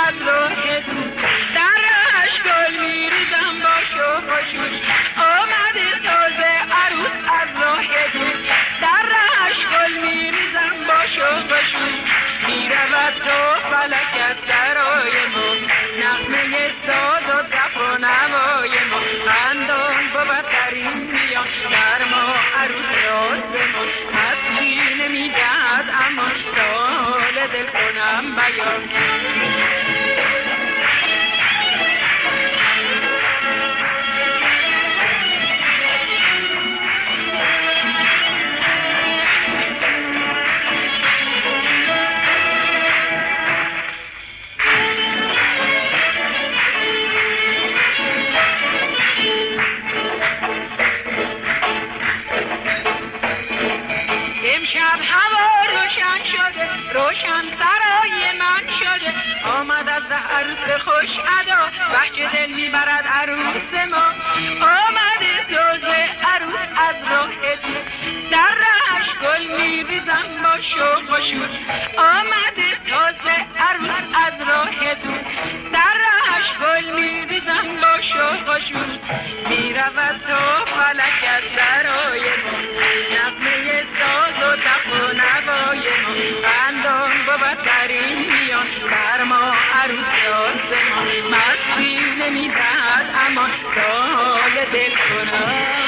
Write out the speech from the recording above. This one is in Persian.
از راه دور، در راهش گل میریزم با شوق و شوش. آمده تازه عروس از راه دور، در راهش گل میریزم با شوق و شوش. میرود تو فلک از سرای ما، نغمه ساز و دف و نوای ما. خندان بود در این میان در ما عروس راز ما. حسبی نمیدهد اما سال دل کنم بیان. امشب هوا روشن شده، روشن سرای من شده. آمد از عروس خوش ادا، بهجه دل میبرد عروس ما. آمده تازه عروس از راه دور، در راهش گل میریزم با شوق و شور. آمده تازه عروس از راه دور، در راهش گل میریزم با شوق و شور. میرود تا فلک از سرای ما، نغمه ساز و دف و نوای ما. خندان بود در این میان بر ما عروس راز ما. مستی نمیدهد اما سال دل کنم.